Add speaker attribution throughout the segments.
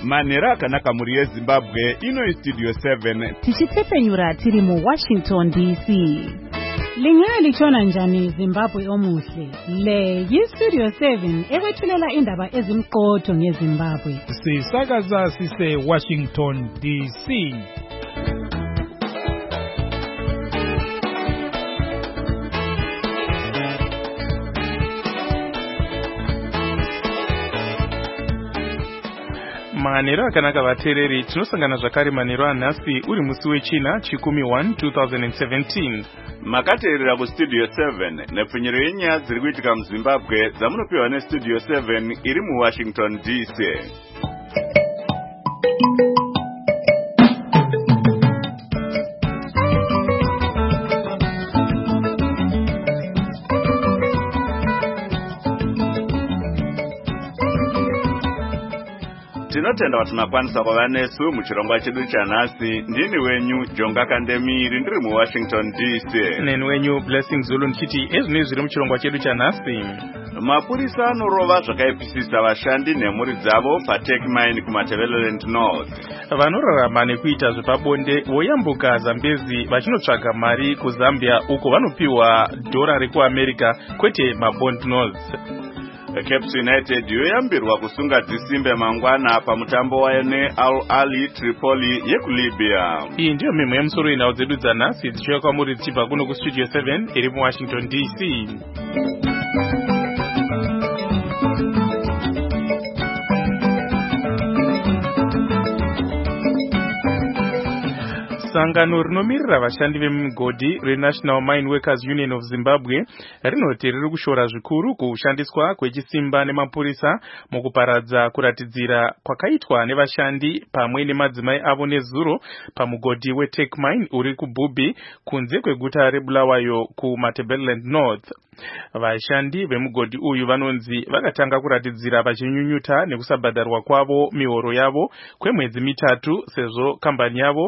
Speaker 1: Manhero akanaka muri yeZimbabwe ino Studio 7
Speaker 2: tichitepfenyura tiri muWashington DC. Lingaya lichona njani Zimbabwe omuhle? Le yiStudio 7 ekwethulela indaba ezimqotho ngeZimbabwe.
Speaker 3: Sisakaza sise Washington DC. Manhero akanaka vateereri, tinosangana zvakare manhero anhasi uri musi wechina chikumi 1 2017.
Speaker 1: Makateerera kuStudio 7 nepfunyiro yenyaya dziri kuitika muZimbabwe dzamunopiwa neStudio 7 iri muWashington DC. Tinotenda kuti makwanisa kuva nesu muchirongwa chedu chanhasi. Ndini wenyu Jonga Kandemiri ndiri muWashington DC.
Speaker 3: Neni wenyu Blessing Zulu ndichiti ezvinezvi zviri muchirongwa chedu chanhasi.
Speaker 1: Mapurisa anorova zvakaipisisa vashandi nemhuri dzavo paTechmine kuMatabeleland North.
Speaker 3: Vanorarama nekuita zvepabonde voyambuka Zambezi vachinotsvaga mari kuZambia uko vanopiwa $1 rekuAmerica kwete mabond notes.
Speaker 1: Caps United yoyambirwa kusunga dzisimbe mangwana pamutambo wayo neAl Ahly Tripoli yekuLibya.
Speaker 3: Iyi ndiyo mimwe yemusoro yenhau dzedu dzanhasi dzichiuya kwamuri dzichibva kuno kuStudio 7 iri muWashington DC. Sangano rinomirira vashandi vemugodhi reNational Mine Workers Union of Zimbabwe rinoti riri kushora zvikuru kushandiswa kwechisimba nemapurisa mukuparadza kuratidzira kwakaitwa nevashandi pamwe nemadzimai avo nezuro pamugodhi weTechmine uri kuBubi kunze kweguta reBulawayo kuMatabeleland North. Vashandi vemugodhi uyu vanonzi vakatanga kuratidzira vachinyunyuta nekusabhadharwa kwavo mihoro yavo kwemwedzi mitatu sezvo kambani yavo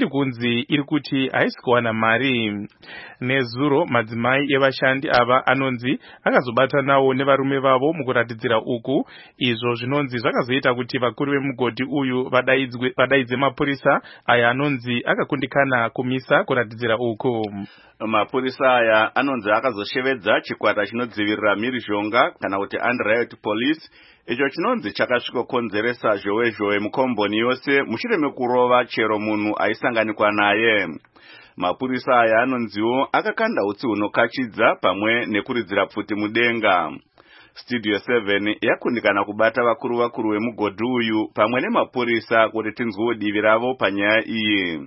Speaker 3: iri kuti haisi kuwana mari. Nezuro madzimai evashandi ava anonzi akazobatanawo nevarume vavo mukuratidzira uku, izvo zvinonzi zvakazoita kuti vakuru vemugodhi uyu vadaidze mapurisa aya anonzi akakundikana kumisa kuratidzira uku.
Speaker 1: Mapurisa aya anonzi akazoshevedza chikwata chinodzivirira mhirizhonga kana kuti Anti-Riot Police, icho chinonzi chakasvikokonzeresa zhowe mukomboni yose mushure mekurova chero munhu aisanganikwa naye. Mapurisa aya anonziwo akakanda utsi hunokachidza pamwe nekuridzira pfuti mudenga. Studio 7 yakundikana kubata vakuru vemugodhi uyu pamwe nemapurisa kuti tinzwewo divi ravo panyaya iyi.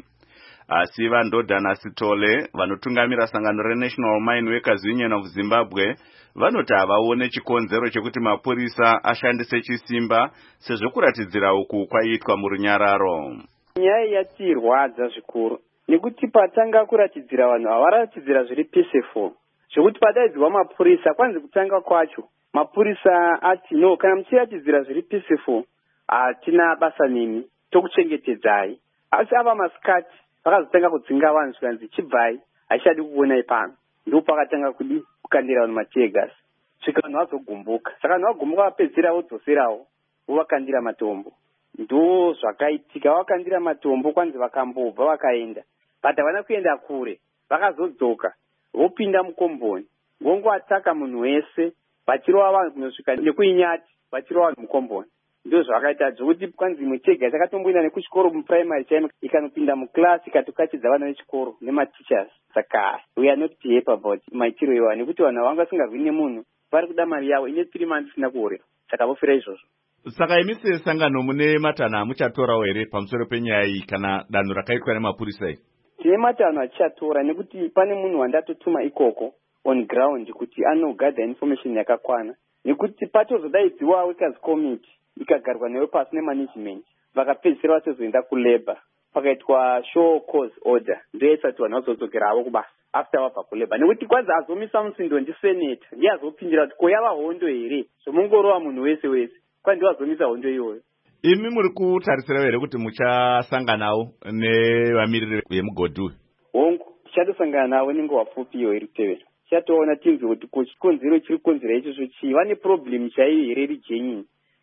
Speaker 1: Asi Vandodana Sitole vanotungamira sangano reNational Mine Workers Union of Zimbabwe vanoti havaone chikonzero chekuti mapurisa ashandise chisimba sezvo kuratidzira uku kwaiitwa murunyararo.
Speaker 4: Nyaya yatirwadza zvikuru nekuti patanga kuratidzira vanhu havaratidzira zviri peaceful, zvekuti padaidzwa mapurisa kwanzi kutanga kwacho mapurisa ati no, kana muchiratidzira zviri peaceful hatina basa nemi, tokuchengetedzai. Asi ava masikati vakazotanga kudzinga vanhu zvikanzi chibvai, haishadi kuonai pano. Ndo pakatanga kukandira vanhu mategas svika vanhu vazogumbuka. Saka vanhu vagumbuka vapedzera vodzoserawo vovakandira matombo. Ndo zvakaitika, vakandira matombo kwanzi vakambobva vakaenda. But havana kuenda kure, vakazodzoka vopinda mukomboni vongoataka munhu wese vachirova vanhu kunosvika nekuinyati vachirova vanhu mukomboni. Ndo zvakaita zvokuti kwanzi imwe chega takatomboenda nekuchikoro muprimary chaimo ikanopinda muklasi ikatokachidza vana vechikoro nematichers. Saka we are not happy about maitiro iwa nekuti vanhu vangasingazwi nemunhu vari kuda mari yavo ine 3 months isina kuhorera. Saka vofira izvozvo.
Speaker 1: Saka imi sesangano mune matanho amuchatorawo here pamusoro penyaya iyi kana danho rakaitwa nemapurisa iyi?
Speaker 4: Tine matanho achatora nekuti pane munhu wandatotuma ikoko on ground kuti anogadha information yakakwana, nekuti patozodaidziwa workers committee ikagarwa newe pasi nemanagement vakapedzisira vasezoenda kulabor pakaitwa show cause order ndoisati vanhu vazodzokera havo kubasa after vabva kulabor, nekuti kwanzi azomisa musindo ndiseneta ndiye azopindira kuti ko yava hondo here zvomungorova munhu wese kwani ndiwazomisa hondo iyoyo.
Speaker 1: Imi muri kutarisira here kuti muchasanganawo nevamiriri vemugodhi uyu?
Speaker 4: Hongu tichatosangana navo nenguva pfupi iyo iri kutevera. Tichatoona tinzwe kuti chikonzero chiri kukonzera ichocho chii, vane problem chaiyo here iri genuine.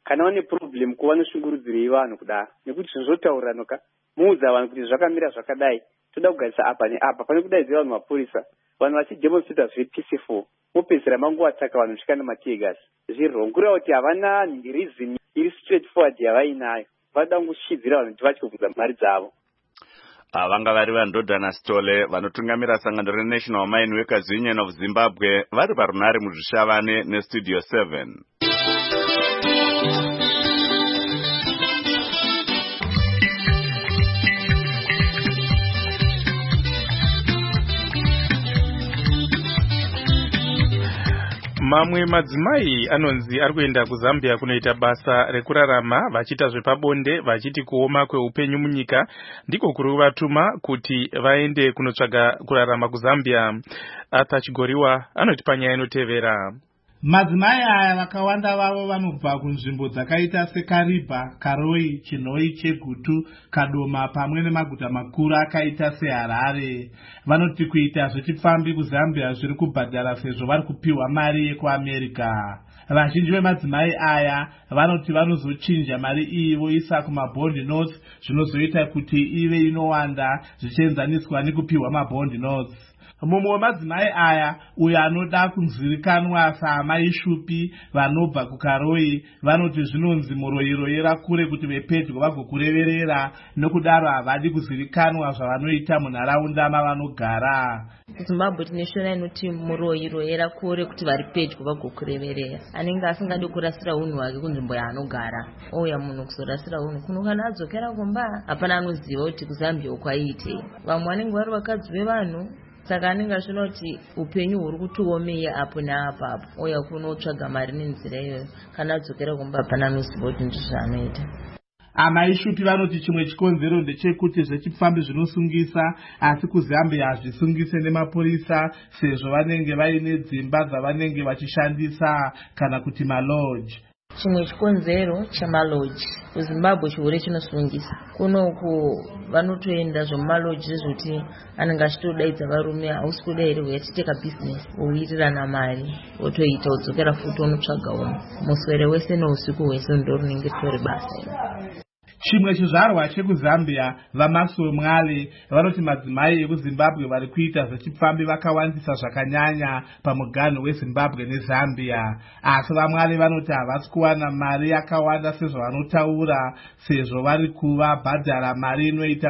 Speaker 4: kana vane problem kuvanoshingurudzirei vanhu kudaro, nekuti zvinotaurano ka muudza vanhu kuti zvakamira zvakadai, toda kugarisa apa neapa, pane kudaidzira vanhu mapurisa, vanhu vachidemonstrata zviri peaceful, mopedzisira mangovataka vanhu svika nemategas. Zviri wrong, kureva kuti havana reason iri straight forward yavainayo, vanoda kungoshidzira vanhu kuti vatye kubvisa mari dzavo.
Speaker 1: Vanga vari vaNdodana Stole vanotungamira sangano reNational Mine Workers Union of Zimbabwe vari parunare muzvishavane neStudio 7.
Speaker 3: Mamwe madzimai anonzi ari kuenda kuZambia kunoita basa rekurarama vachiita zvepabonde vachiti kuoma kweupenyu munyika ndiko kuri kuvatuma kuti vaende kunotsvaga kurarama kuZambia. Arthur Chigoriwa anoti panyaya inotevera.
Speaker 5: Madzimai aya vakawanda vavo vanobva kunzvimbo dzakaita seKariba, Karoi, Chinoi, Chegutu, Kadoma pamwe nemaguta makuru akaita seHarare. Vanoti kuita zvechifambi kuZambia zviri kubhadhara sezvo vari kupiwa mari yekuAmerika. Vazhinji vemadzimai aya vanoti vanozochinja mari iyi voisa kumabond notes, zvinozoita kuti ive inowanda zvichienzaniswa nekupiwa mabond notes. Mumwe wemadzimai aya uyo anoda kunzivikanwa saamai Shupi vanobva kuKaroi vanoti zvinonzi muroyiroyera kure kuti vepedyo vagokureverera, nokudaro havadi kuzivikanwa zvavanoita munharaunda mavanogara.
Speaker 6: Zimbabwe tine shona inoti muroyiroyera kure kuti vari pedyo vagokureverera. Anenge asingadi kurasira unhu hwake kunzvimbo yaanogara, ouya munhu kuzorasira unhu kuno kana adzokera kumba hapana anoziva kuti kuZambia ukwaite. Vamwe vanenge vari vakadzi vevanhu, saka anenge achinoda kuti upenyu huri kutiomei apo neapapo, ouya kunotsvaga mari nenzira iyoyo, kana adzokera kumba hapana anoziva kuti ndizvaanoita.
Speaker 5: Amai Shupi vanoti chimwe chikonzero ndechekuti zvechifambi zvinosungisa, asi kuZambia hazvisungise nemapurisa sezvo vanenge vaine dzimba dzavanenge vachishandisa kana kuti malodge.
Speaker 6: Chimwe chikonzero chamalodge kuZimbabwe chihure chinosungisa. Kunoku vanotoenda zvomumalodge zvokuti anenge achitodaidza varume, hausi kuda here uyatiteka business, uwirirana mari wotoita udzokera futi unotsvaga umwe. Muswere wese nousiku hwese ndo runenge ritori basa.
Speaker 5: Chimwe chizvarwa chekuZambia vaMaso Mwale vanoti madzimai ekuZimbabwe vari kuita zvechifambi vakawandisa zvakanyanya pamuganhu weZimbabwe neZambia, asi vaMwale vanoti havasi kuwana mari yakawanda sezvavanotaura, sezvo vari kuvabhadhara mari inoita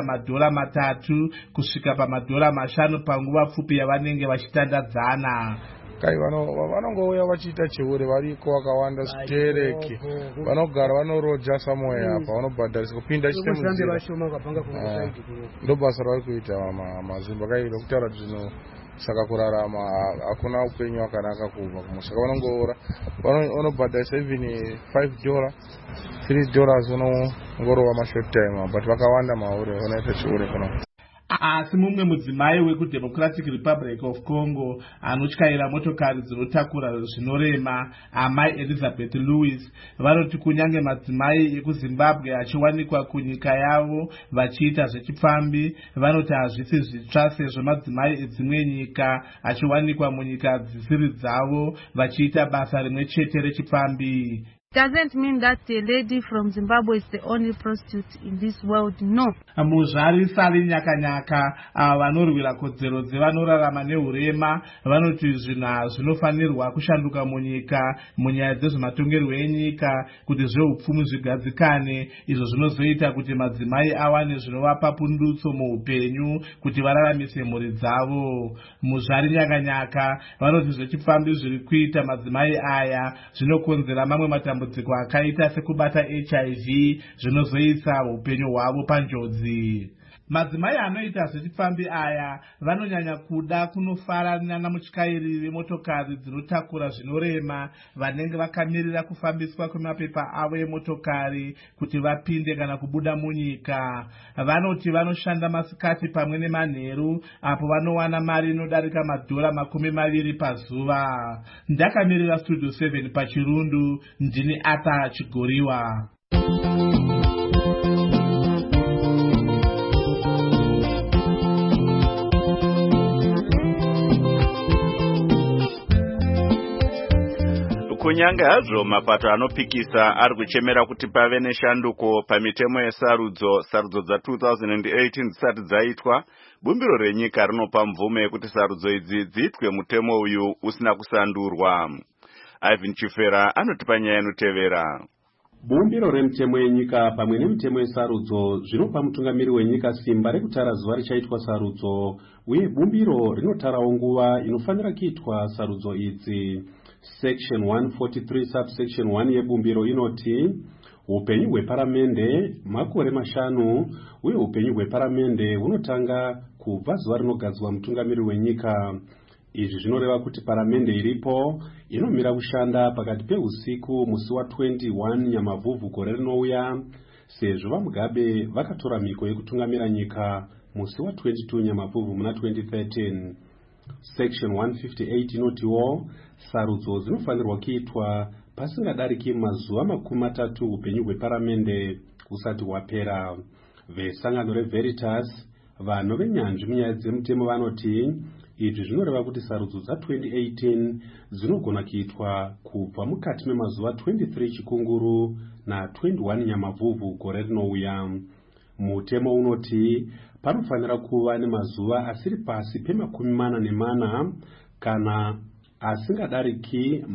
Speaker 5: $3 kusvika $5 panguva pfupi yavanenge vachitandadzana.
Speaker 7: Kai vanongouya vachiita chihure variko vakawanda zvitereki, vanogara vanoroja samoya apa, vanobhadharisa kupinda chitemuzira. Ndo basa ravari kuita mazimba kai rokutaura zvino, saka kurarama hakuna upenyu wakanaka kubva kumusaka vanobhadharisa even $5, $3 unongorova mashort time, but vakawanda mahure vanoita chihure kuno.
Speaker 5: Asi mumwe mudzimai wekuDemocratic Republic of Congo anotyaira motokari dzinotakura zvinorema, amai Elizabeth Lewis, vanoti kunyange madzimai ekuZimbabwe achiwanikwa kunyika yavo vachiita zvechifambi, vanoti hazvisi zvitsva sezvo madzimai edzimwe nyika achiwanikwa munyika dzisiri dzavo vachiita basa rimwe chete rechifambi.
Speaker 8: Doesn't mean that a lady from Zimbabwe is the only prostitute in this world, no.
Speaker 5: Muzvari Sali Nyakanyaka vanorwira kodzero dzevanorarama nehurema vanoti zvinofanirwa kushanduka munyika munyaya dzezvematongerwo enyika kuti zveupfumi zvigadzikane, izvo zvinozoita kuti madzimai awane zvinovapa pundutso muupenyu kuti vararamise mhuri dzavo. Muzvari Nyakanyaka vanoti zvechifambi zviri kuita madzimai aya zvinokonzera mamwe matambudziko akaita sekubata HIV zvinozoisa upenyu hwavo panjodzi. Madzimai anoita zvechifambi aya vanonyanya kuda kunofarana namutyairi vemotokari dzinotakura zvinorema vanenge vakamirira kufambiswa kwemapepa avo emotokari kuti vapinde kana kubuda munyika. Vanoti vanoshanda masikati pamwe nemanheru apo vanowana mari inodarika $20 pazuva. Ndakamirira Studio 7 paChirundu, ndini Arthur Chigoriwa.
Speaker 1: kunyange hazvo mapato anopikisa ari kuchemera kuti pave neshanduko pamitemo yesarudzo dza 2018 dzisati dzaitwa, bumbiro renyika rinopa mvumo yekuti sarudzo idzi dziitwe mutemo uyu usina kusandurwa. Ivan Chifera anotipa nyaya inotevera.
Speaker 9: Bumbiro remitemo yenyika pamwe nemitemo yesarudzo zvinopa mutungamiri wenyika simba rekutara zuva richaitwa sarudzo, uye bumbiro rinotarawo nguva inofanira kuitwa sarudzo idzi. Section 143 subsection 1 yebumbiro inoti upenyu hweparamende makore 5 uye upenyu hweparamende hunotanga kubva zuva rinogadzwa mutungamiri wenyika. Izvi zvinoreva kuti paramende iripo inomira kushanda pakati peusiku musi wa 21 Nyamavhuvhu gore rinouya, sezvo vaMugabe vakatora mhiko yekutungamira nyika musi wa 22 Nyamavhuvhu muna 2013. Section 158 inotiwo sarudzo dzinofanirwa kuitwa pasingadariki mazuva 30 upenyu hweparamende husati hwapera. Vesangano reVeritas, vanhu venyanzvi munyaya dzemutemo vanoti izvi zvinoreva kuti sarudzo dza 2018 dzinogona kuitwa kubva mukati memazuva 23 Chikunguru na 21 Nyamavhuvhu gore rinouya. Mutemo unoti panofanira kuva nemazuva asiri pasi pe40 kana asingadariki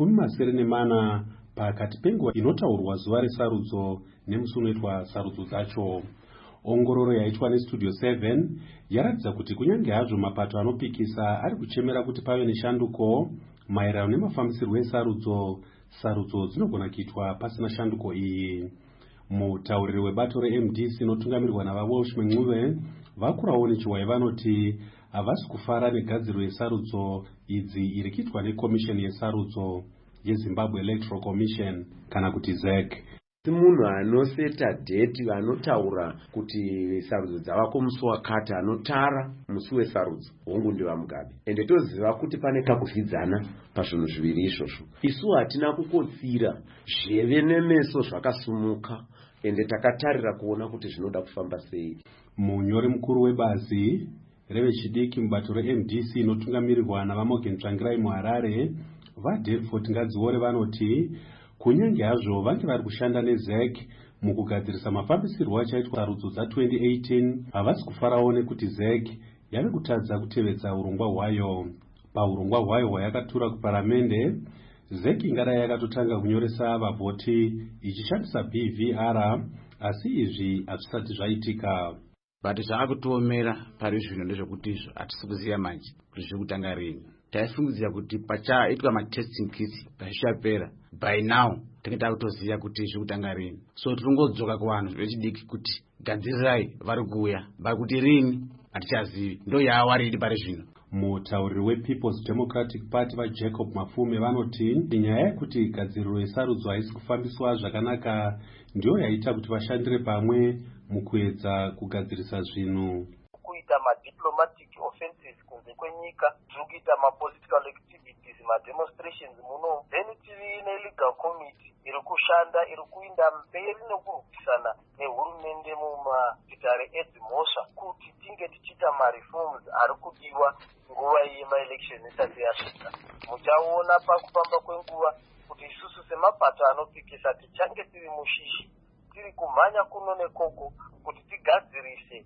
Speaker 9: 24 pakati penguva inotaurwa zuva resarudzo nemusi unoitwa sarudzo dzacho. Ongororo yaitwa neStudio 7 yaratidza kuti kunyange hazvo mapato anopikisa ari kuchemera kuti pave neshanduko maererano nemafambisirwo esarudzo, sarudzo dzinogona kuitwa pasina shanduko iyi. Mutauriri webato reMDC inotungamirirwa navaWalsh Mengcuve vakurawo nechiwai vanoti havasi kufara negadziriro yesarudzo idzi iri kuitwa nekomisheni yesarudzo yeZimbabwe Electoral Commission kana kuti ZEC.
Speaker 10: Munhu anoseta dheti anotaura kuti sarudzo dzavako musi wakati anotara musi wesarudzo hongu ndivaMugabe, ende toziva kuti pane kakuvhidzana pazvinhu zviviri izvozvo. Isu hatina kukotsira, zheve nemeso zvakasumuka, ende takatarira kuona kuti zvinoda kufamba sei.
Speaker 9: Munyori mukuru webazi revechidiki mubato reMDC inotungamirirwa navaMorgan Tsvangirai muHarare vaDelford Ngadziore vanoti kunyange hazvo vange vari kushanda neZEC mukugadzirisa mafambisirwo achaitwa sarudzo dza 2018, havasi kufarawo nekuti ZEC yave kutadza kutevedza urongwa hwayo. Paurongwa hwayo hwayakatura kuparamende, ZEC ingadai yakatotanga kunyoresa vavhoti ichishandisa BVR, asi izvi hazvisati zvaitika.
Speaker 11: But zvaakutoomera pari zvino ndezvekuti izvo hatisi kuziva manje kuti zviri kutanga rini. Taifungidzira kuti pachaitwa matesting kits pazvichapera, by now tinenge takutoziva kuti zviri kutanga rini. So tirongodzoka kuvanhu vechidiki kuti gadzirirai, vari kuuya, vari kuti rini hatichazivi, ndo yaawariri pari zvino.
Speaker 9: Mutauriri wePeople's Democratic Party vaJacob Mafume vanoti nyaya yekuti gadziriro yesarudzo haisi kufambiswa zvakanaka ndiyo yaita kuti vashandire pamwe mukuedza kugadzirisa zvinhu.
Speaker 12: Kuita madiplomatic offenses kunze kwenyika, zvikuita mapolitical activities, mademonstrations muno, then tivine legal committee iri kushanda, iri kuinda mberi nekurukisana nehurumende mumagitare edzimhosva kuti tinge tichiita mareforms ari kudiwa nguva yemaelection isati yasvika. Muchaona pakufamba kwenguva kuti isusu semapato anopikisa tichange tiri mushishi, tiri kumhanya kuno nekoko kuti tigadzirise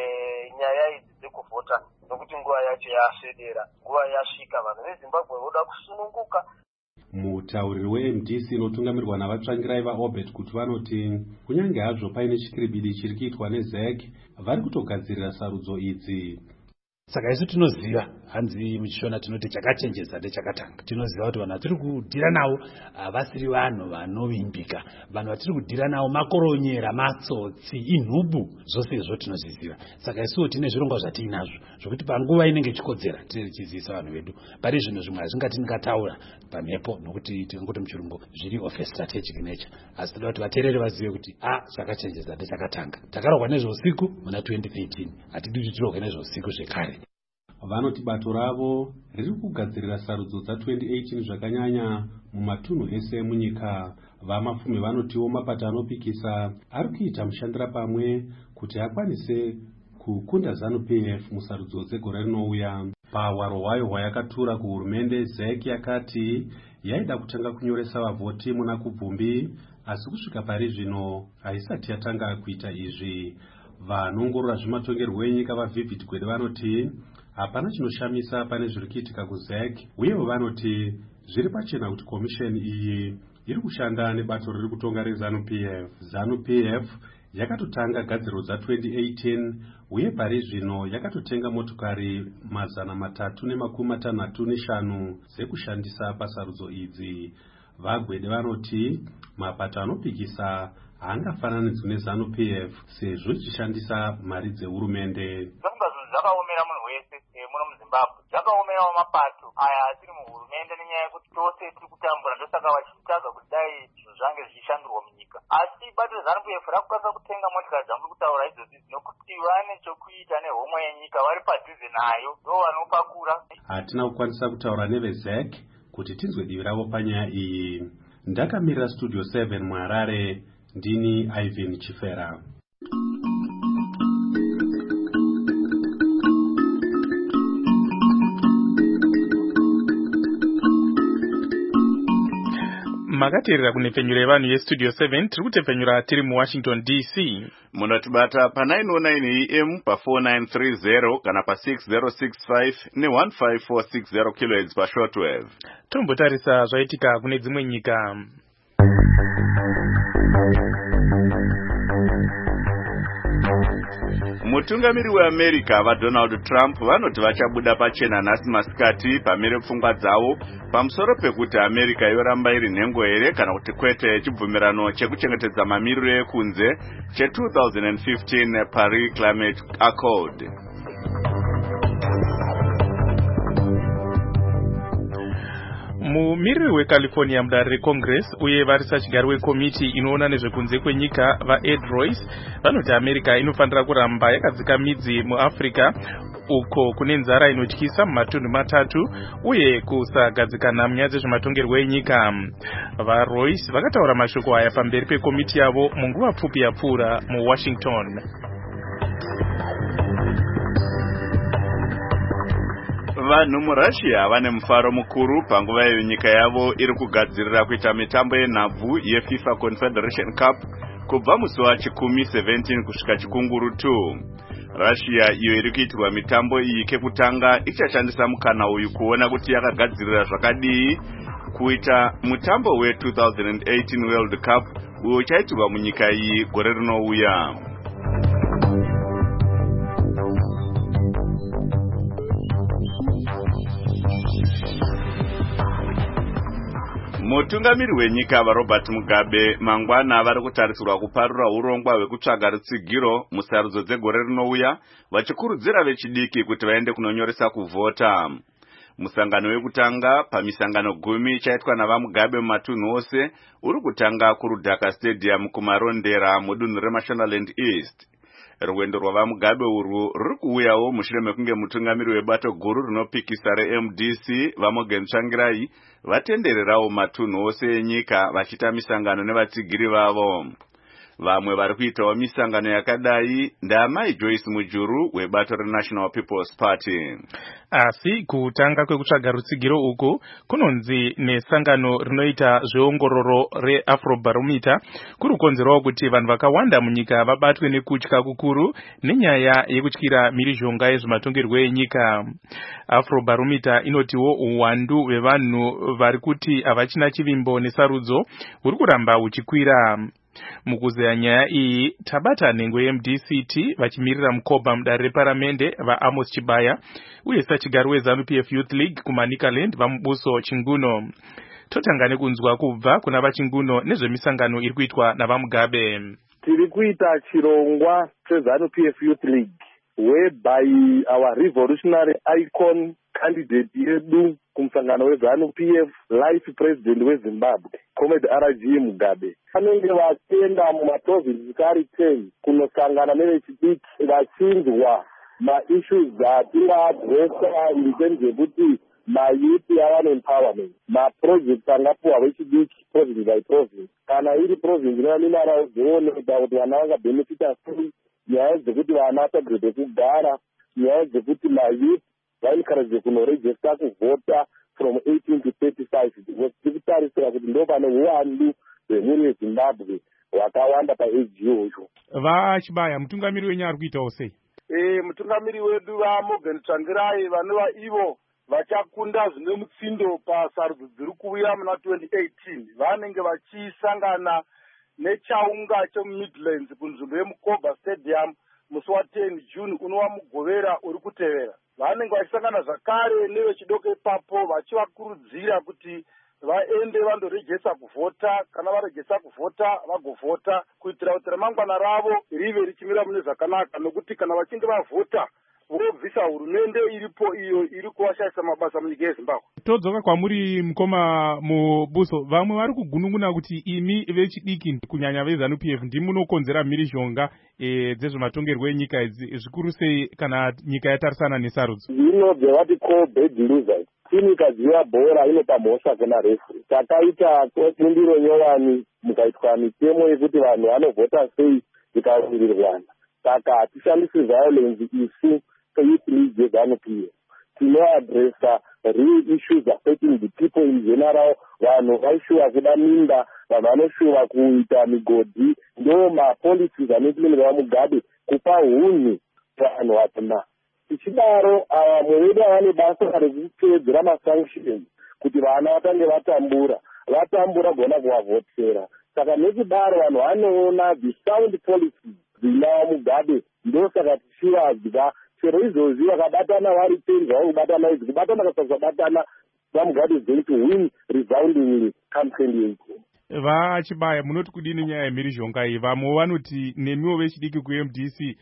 Speaker 12: nyaya idzi dzekuvhota, nokuti nguva yacho yasvedera, nguva yasvika, vanhu veZimbabwe voda kusununguka.
Speaker 9: Mutauriri weMDC inotungamirirwa navaTsvangirai vaObert kuti vanoti kunyange hazvo paine chikiribidi chiri kuitwa neZEC, vari kutogadzirira sarudzo idzi.
Speaker 13: Saka isu tinoziva, hanzi muchishona tinoti chakachenjeza ndechakatanga. Tinoziva kuti vanhu vatiri kudhira navo havasiri vanhu vanovimbika, vanhu vatiri kudhira navo makoronyera, matsotsi, inhubu, zvose izvo tinozviziva. Saka isuwo tine zvirongwa zvatiinazvo zvokuti panguva inenge ichikodzera tiri tichizivisa vanhu vedu. Pari zvinhu zvimwe hazvingati ndingataura pamhepo nokuti tingoti muchirungu zviri of a strategic nature, asi toda kuti vateereri vazive kuti zvakachenjeza ndechakatanga. Takarogwa nezveusiku muna 2013, hatidi kuti tirogwe nezveusiku zvekare.
Speaker 9: Vanoti bato ravo riri kugadzirira sarudzo dza 2018 zvakanyanya mumatunhu ese munyika. VaMafume vanotiwo mapato anopikisa ari kuita mushandira pamwe kuti akwanise kukunda ZANU-PF musarudzo dzegore rinouya. Pahwaro hwayo hwayakatura kuhurumende, ZEC yakati yaida kutanga kunyoresa vavhoti muna kubvumbi, asi kusvika pari zvino haisati yatanga kuita izvi. Vanongorora zvematongerwo enyika vaVivid Gwede vanoti hapana chinoshamisa pane zviri kuitika kuZEC, uyewo vanoti zviri pachena kuti komisheni iyi iri kushanda nebato riri kutonga reZANU-PF. ZANU-PF yakatotanga gadziro dza2018 uye pari zvino yakatotenga motokari 365 dzekushandisa pasarudzo idzi. VaGwede vanoti mapato anopikisa haangafananidzwi neZANU-PF sezvo ichishandisa mari dzehurumende.
Speaker 12: Zvakaomera munhu wese muno muZimbabwe, zvakaomerawo mapato aya asiri muhurumende nenyaya yekuti tose tiri kutambura, ndosaka vachitaga kuti dai zvinhu zvange zvichishandurwa munyika. Asi bato reZANU-PF rakukwanisa kutenga motikari dzamuri kutaura idzodzi nokuti vane chokuita nehomwe yenyika, vari padhuze nayo, ndo vanopakura.
Speaker 9: Hatina kukwanisa kutaura neveZEC kuti tinzwe divi ravo panyaya iyi. Ndakamirira Studio 7 muHarare, ndini Ivan Chifera.
Speaker 3: Makateerera kunepfenyuro yevanhu yestudio 7 tiri kutepfenyura tiri muWashington DC.
Speaker 1: Munotibata pa909 AM pa4930 kana pa6065 ne15460 kHz pashortwave.
Speaker 3: Tombotarisa zvaitika kune dzimwe nyika.
Speaker 1: Mutungamiri weAmerica vaDonald Trump vanoti vachabuda pachena nhasi masikati pamire pfungwa dzavo pamusoro pekuti America yoramba iri nhengo here kana kuti kwete chibvumirano chekuchengetedza mamiriro ekunze che2015 Paris Climate Accord.
Speaker 3: Mumiriri weCalifornia mudare reCongress uye varisachigari wekomiti inoona nezvekunze kwenyika vaEd Royce vanoti America inofanira kuramba yakadzika midzi muAfrica uko kune nzara inotyisa mumatunhu matatu uye kusagadzikana munyaya dzezvematongerwo enyika. VaRoyce vakataura mashoko aya pamberi pekomiti yavo munguva pfupi yapfuura muWashington.
Speaker 1: Vanhu muRussia vane mufaro mukuru panguva iyo nyika yavo iri kugadzirira kuita mitambo yenhabvu yeFIFA Confederation Cup kubva musi wachikumi 17 kusvika chikunguru 2. Russia iyo iri kuitirwa mitambo iyi kekutanga ichashandisa mukana uyu kuona kuti yakagadzirira zvakadii kuita mutambo we2018 World Cup uyo uchaitirwa munyika iyi gore rinouya. Mutungamiri wenyika vaRobert Mugabe mangwana vari kutarisirwa kuparura urongwa hwekutsvaga rutsigiro musarudzo dzegore rinouya vachikurudzira vechidiki kuti vaende kunonyoresa kuvhota. Musangano wekutanga pamisangano 10 ichaitwa navaMugabe mumatunhu ose uri kutanga kuRudhaka Stadium kumarondera mudunhu reMashonaland East. Rwendo rwavaMugabe urwu ruri kuuyawo mushure mekunge mutungamiri webato guru rinopikisa reMDC vaMorgan Tsvangirai vatendererawo matunhu ose enyika vachiita misangano nevatsigiri vavo. Vamwe vari kuitawo misangano yakadai ndaamai Joyce Mujuru webato reNational People's Party.
Speaker 3: Asi kutanga kwekutsvaga rutsigiro uku kunonzi nesangano rinoita zveongororo reAfrobarometer kuri kukonzerawo kuti vanhu vakawanda munyika vabatwe nekutya kukuru nenyaya yekutyira mhirizhonga yezvematongerwo enyika. Afrobarometer inotiwo uwandu hwevanhu vari kuti havachina chivimbo nesarudzo huri kuramba huchikwira. Mukuzeya nyaya iyi tabata nhengo yeMDCT vachimirira mukoba mudare reparamende vaAmos Chibaya uye sachigari weZANU-PF Youth League kuManicaland vaMubuso Chinguno. Totanga nekunzwa kubva kuna vaChinguno nezvemisangano iri kuitwa navaMugabe.
Speaker 14: Tiri kuita chirongwa cheZANU-PF Youth League whereby our revolutionary icon candidate yedu kumusangano weZANU-PF life president weZimbabwe Comrade RG Mugabe vanenge vachienda mumaprovinsi kari 10 kunosangana nevechidiki vachinzwa maissues atingaadresa in terms yekuti mayouth yava empowerment maproject angapuwa vechidiki province by province kana iri province inovaminara uzooneka kuti vana vangabenefita sei, nyaya dzekuti vana pagredo kugara, nyaya dzekuti mayouth vaencourage kunoregister kuvhota from 18 to 35 because tiri kutarisira kuti ndo pane uwandu hwemhuri wezimbabwe hwakawanda paage iyoyo.
Speaker 3: Vachibaya, mutungamiri wenyu ari kuitawo sei?
Speaker 15: Mutungamiri wedu vaMorgan Tsvangirai vanova ivo vachakunda zvine mutsindo pasarudzo dziri kuuya muna 2018 vanenge vachisangana nechaunga chemumidlands kunzvimbo yemukoba stadium musi wa10 June unova mugovera uri kutevera. Vanenge vachisangana zvakare nevechidoko ipapo vachivakurudzira kuti vaende vandorejesa kuvhota, kana varejesa kuvhota vagovhota kuitira kuti ramangwana ravo rive richimira mune zvakanaka, nokuti kana vachinge vavhota vobvisa hurumende iripo iyo iri kuvashaisa mabasa munyika yeZimbabwe.
Speaker 3: Todzoka kwamuri mukoma mubuso, vamwe vari kugunun'una kuti imi vechidiki kunyanya veZANU-PF ndimunokonzera mhirizhonga dzezvematongerwo enyika idzi, zvikuru sei kana nyika yatarisana nesarudzo.
Speaker 14: Zvinobve vati call bad losers. Nyika dziya bhora inopa mhosva kuna refuri. Takaita bumbiro nyowani mukaitwa mitemo yekuti vanhu vanovhota sei vikawirirwana. Saka hatishandisi violence isu youth league yeZANU-PF. Tinoadressa real issues affecting the people in general. Vanhu vaishuwa kuda minda, vanhu vanoshuwa kuita migodhi, ndo mapolicies anoitirwa Mugabe kupa hunhu vanhu vatona. Tichidaro vamwe vedu vane basa rekutedzera masanctions kuti vana vatange vatambura gona kuvavhotera. Saka nekudaro vanhu vanoona the sound policies dzina Mugabe, ndo saka tichivadya chero izvozvi vakabatana vari 10 zvavo kubatana idzi kubatana kasakubatana vaMugabe is going to win resoundingly campaign yeiko.
Speaker 3: Vachibaya, munoti kudini nyaya yemhirizhonga iyi? Vamwe vanoti nemiwo vechidiki kuMDC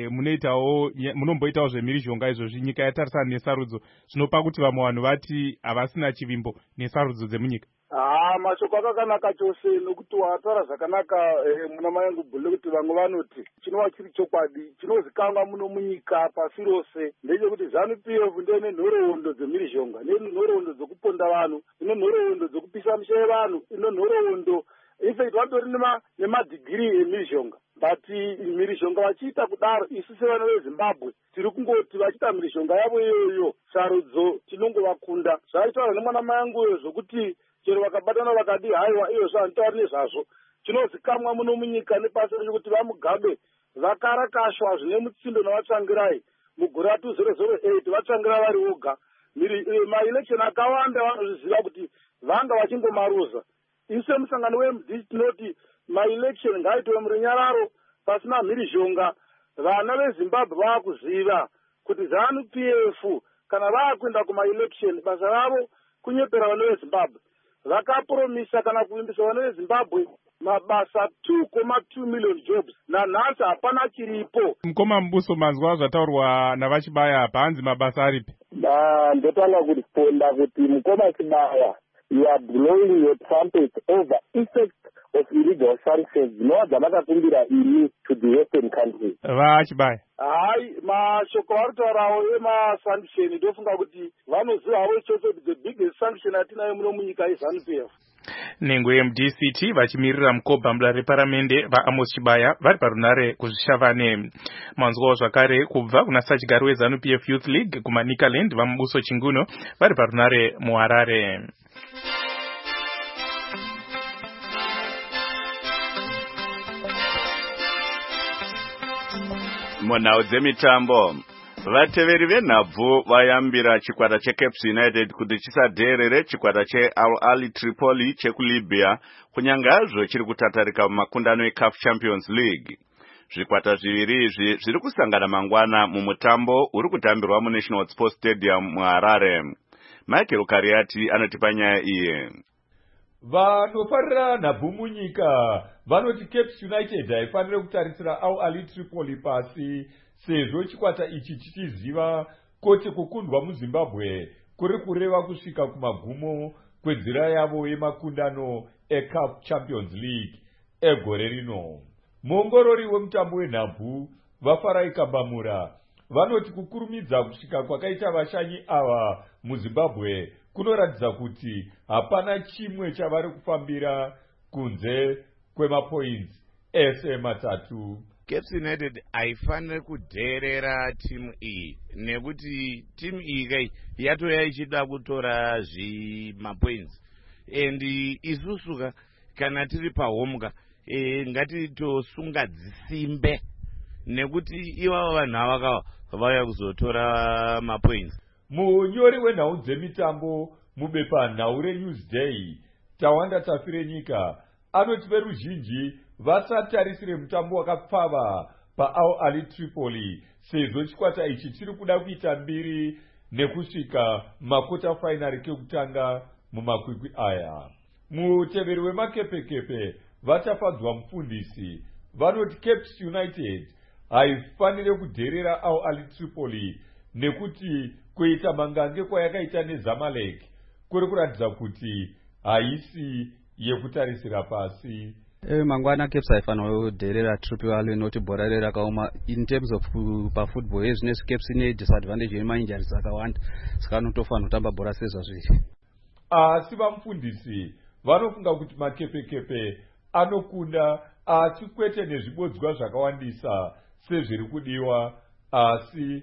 Speaker 3: munomboitawo zvemhirizhonga izvozvi nyika yatarisana nesarudzo, zvinopa kuti vamwe vanhu vati havasina chivimbo nesarudzo dzemunyika.
Speaker 15: Mashoko akakanaka chose, nokuti wataura zvakanaka muna mayangu Bhule, kuti vamwe vanoti chinova chiri chokwadi chinozikanwa muno munyika pasi rose ndechekuti ZANU-PF ndiyo nenhoroondo dzemhirizhonga, nenhoroondo dzokuponda vanhu, ine nhoroondo dzokupisa misha yevanhu, ine nhoroondo infact vatori nemadhigiri emhirizhonga. But mhirizhonga vachiita kudaro, isu sevana veZimbabwe tiri kungoti vachiita mhirizhonga yavo iyoyo sarudzo tinongovakunda. Zvaitaura nemwana mayanguyo zvokuti chero vakabatana vakadi haiwa iyo zvantauri nezvazvo chinozikamwa muno munyika nepasi rese kuti vaMugabe vakarakashwa zvine mutsindo navaTsvangirai mugore ra2008 vaTsvangirai vari voga. Maelection akawanda vanozviziva kuti vanga vachingomaruza. Isu semusangano weMDC tinoti maelection ngaaitwe murunyararo pasina mhirizhonga. Vana veZimbabwe vakuziva kuti ZANU-PF kana vakuenda kumaelection basa ravo kunyepera vana veZimbabwe. Vakapromisa kana kuimbisa vana veZimbabwe mabasa 2.2 million jobs. Nanhasi hapana chiripo.
Speaker 3: Mukoma mubuso, manzwa zvataurwa navachibaya apa, hanzi mabasa aripi?
Speaker 14: Ndotanga kurisponda kuti mukoma Chibaya, you are blowing your trumpet over effect of illegal sanctions dzinova dzavakakumbira ini to the western countries.
Speaker 3: Vachibaya,
Speaker 15: hai mashoko vari kutaurawo emasanction ndofunga kuti vanoziva havo chose kuti the biggest sanction atinayo muno munyika yeZANU-PF.
Speaker 3: Nengo yeMDCT vachimirira mukobhambula reparamende vaAmos Chibaya vari parunare kuzvishavane. Manzwawo zvakare kubva kuna sachigari weZANU-PF Youth League kumaNikaland vaMubuso Chinguno vari parunare muHarare.
Speaker 1: Munhau dzemitambo, vateveri venhabvu vayambira chikwata cheCaps United kuti chisadherere chikwata cheAl Ahly Tripoli chekuLibya kunyangazvo chiri kutatarika mumakundano eCAF Champions League. Zvikwata zviviri izvi zviri kusangana mangwana mumutambo uri kutambirwa muNational Sports Stadium muHarare. Michael Kariati anotipa nyaya iyi.
Speaker 16: Vanofarira nhabvu munyika vanoti Caps United haifanire kutarisira Al Ahly Tripoli pasi, sezvo chikwata ichi chichiziva kuti kukundwa muZimbabwe kuri kureva kusvika kumagumo kwenzira yavo yemakundano eCAF Champions League egore rino. Muongorori wemutambo wenhabvu vaFarai Kambamura vanoti kukurumidza kusvika kwakaita vashanyi ava muZimbabwe kunoratidza kuti hapana chimwe chavari kufambira kunze kwemapoints ese matatu.
Speaker 17: Caps United haifaniri kudherera timu iyi nekuti timu iyi kai yatoya ichida kutora mapoints and isusu kana tiri pahome ngatitosunga dzisimbe nekuti ivavo vanhu ava vauya kuzotora mapoints.
Speaker 16: Munyori wenhau dzemitambo mubepa nhau reNewsday Tawanda Tafirenyika anoti veruzhinji vasatarisire mutambo wakapfava paAl Ahly Tripoli sezvo chikwata ichi chiri kuda kuita mbiri nekusvika makota final kekutanga mumakwikwi aya. Muteveri wemakepekepe vachafadzwa mufundisi vanoti Caps United haifanire kudherera Al Ahly Tripoli nekuti kuita mangange kwayakaita neZamalek kuri kuratidza kuti haisi yekutarisira pasi.
Speaker 18: Mangwana Caps haifanira kudherera Tripoli noti bhora rakaoma in terms of pafootball ezvinezvi Caps ine disadvantage yemainjuries akawanda saka anotofanira kutamba bhora sezvazviri.
Speaker 16: Asi vamufundisi vanofunga kuti makepekepe anokunda asi kwete nezvibodzwa zvakawandisa sezviri kudiwa asi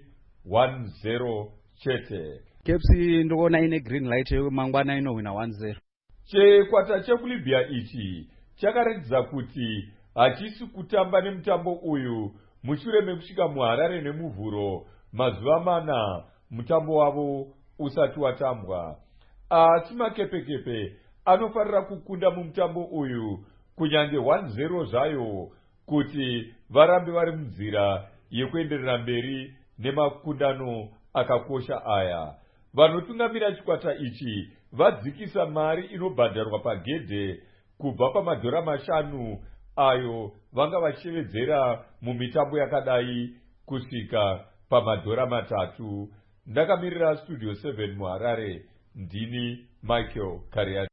Speaker 16: 1-0 chete.
Speaker 18: Caps ndikuona ine green light mangwana inowina 1-0.
Speaker 16: Chikwata chekulibya ichi chakaratidza kuti hachisi kutamba nemutambo uyu mushure mekusvika muHarare nemuvhuro mazuva mana mutambo wavo usati watambwa. Asi makepekepe anofanira kukunda mumutambo uyu kunyange 1-0 zvayo kuti varambe vari munzira yekuenderera mberi nemakundano akakosha aya. Vanotungamira chikwata ichi vadzikisa mari inobhadharwa pagedhe kubva pamadhora 5 ayo vanga vachivedzera mumitambo yakadai kusvika pamadhora 3. Ndakamirira Studio 7 muHarare, ndini Michael Kariati.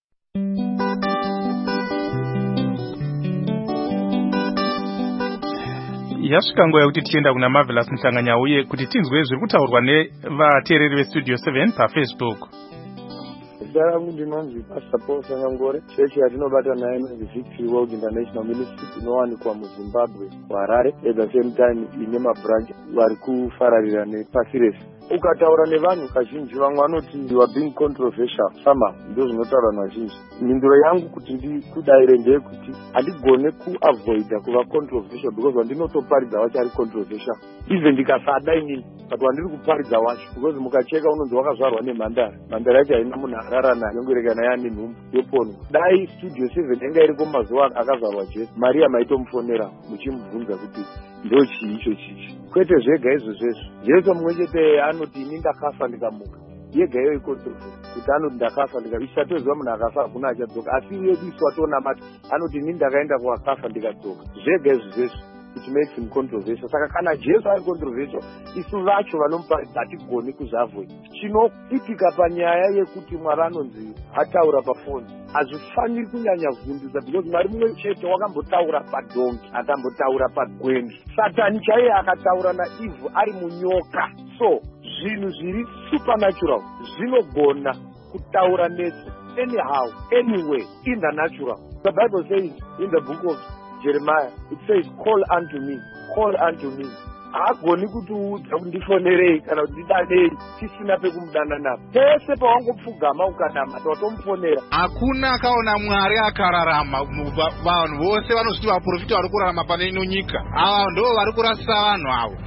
Speaker 3: Yasvika nguva yekuti tienda kuna Marvelous Mhlanganya uye kuti tinzwe zviri kutaurwa nevateereri veStudio 7 paFacebook.
Speaker 19: Zita rangu ndinonzi Pastor Paul Sanyangore. Chechi yatinobata nayo inonzi Victory World International Ministry inowanikwa muZimbabwe, Harare. At the same time ine mabranch vari kufararira nepasi rese. Ukataura nevanhu kazhinji vamwe vanoti you are being controversial somehow, ndo zvinotaura vazhinji. Mhinduro yangu kuti ndikudaire ndeyekuti handigone kuavoida kuva controversial because wandinotoparidza wacho ari controversial even ndikasada inini but wandiri kuparidza wacho because mukacheka unonzi wakazvarwa nemhandara. Mhandara yacho haina munhu arara nayo yongorekana yaane nhumbu yoponwa. Dai Studio 7 yanga iriko mazuva akazvarwa Jesu, Maria maitomufonera muchimubvunza kuti ndo chii icho chichi. Kwete zvega izvozvezvo. Jesu mumwe chete anoti ini ndakafa ndikamuka. Yega iyo ikontroversi kuti anoti ndakafa ndikatoziva munhu akafa hakuna achadzoka. Asi yedu isu watonamata anoti ini ndakaenda kwakafa ndikadzoka. Zvega izvozvezvo it makes him controversial. Saka kana Jesu ari controversial, isu vacho vanomuparidza hatigoni kuzvavoida. Chinoitika panyaya yekuti Mwari anonzi ataura pafoni hazvifaniri kunyanya vhundutsa because Mwari mumwe chete wakambotaura padhongi, akambotaura pagwenzi. Satani chaiye akataura naEvhu ari munyoka. So zvinhu zviri supernatural zvinogona kutaura nesu anyhow, anyway, in the natural. The Bible says in the book of Jeremiah, it says, call unto me, call unto me. Hagoni kutuudza kundifonerei kana kuti ndidanei tisina pekumudana napo. Pese pawangopfugama ukanamata watomufonera.
Speaker 20: Hakuna akaona Mwari akararama. Vanhu vose vanozviti vaprofita vari kurarama pane ino nyika. Ava ndo vari kurasisa vanhu avo.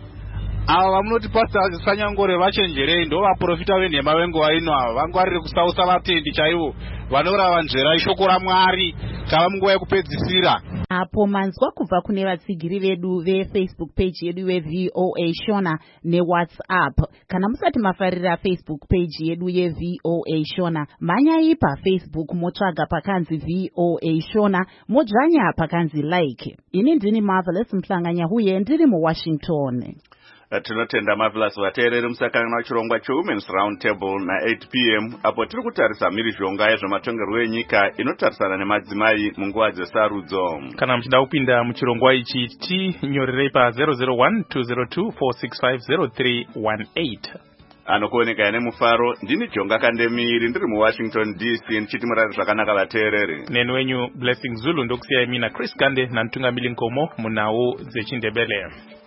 Speaker 20: Ava vamunoti Pastor Sanyangore vachenjerei ndo vaprofita venhema venguva ino ava. Vangwarire kusausa vatendi chaivo vanorava njera ishoko raMwari kava munguva yekupedzisira.
Speaker 2: Apo manzwa kubva kune vatsigiri vedu veFacebook page yedu yeVOA Shona neWhatsApp. Kana musati mafarira Facebook page yedu yeVOA Shona, manyai paFacebook motsvaga pakanzi VOA Shona, modzvanya pakanzi like. Ini ndini Marvelous Mhlanganya uye ndiri muWashington.
Speaker 1: Tinotenda Marvelous vateereri musakangana wachirongwa cheWomen's Round Table na8 p.m. apo tiri kutarisa mhirizhonga yezvematongerwo enyika inotarisana nemadzimai munguva dzesarudzo.
Speaker 3: Kana muchida kupinda muchirongwa ichi tinyorerei pa 001-202-465-0318.
Speaker 1: anokuoneka ine mufaro. Ndini Jonga Kandemiri ndiri muWashington DC ndichiti murari zvakanaka vateereri.
Speaker 3: Neni wenyu Blessing Zulu ndokusiyai mina Chris Kande naMtungamili Nkomo munhau dzechindebele.